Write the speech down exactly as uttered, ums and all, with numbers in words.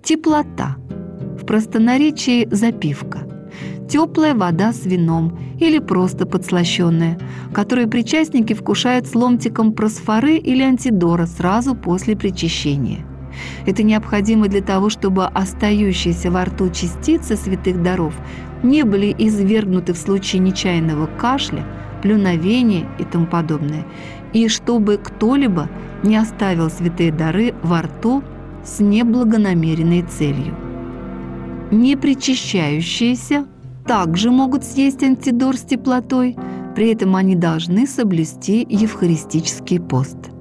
Теплота. В простонаречии запивка. Теплая вода с вином или просто подслащенная, которую причастники вкушают с ломтиком просфоры или антидора сразу после причащения. Это необходимо для того, чтобы остающиеся во рту частицы святых даров не были извергнуты в случае нечаянного кашля, плюновения и тому подобное, и чтобы кто-либо не оставил святые дары во рту с неблагонамеренной целью. Непричащающиеся также могут съесть антидор с теплотой, при этом они должны соблюсти евхаристический пост.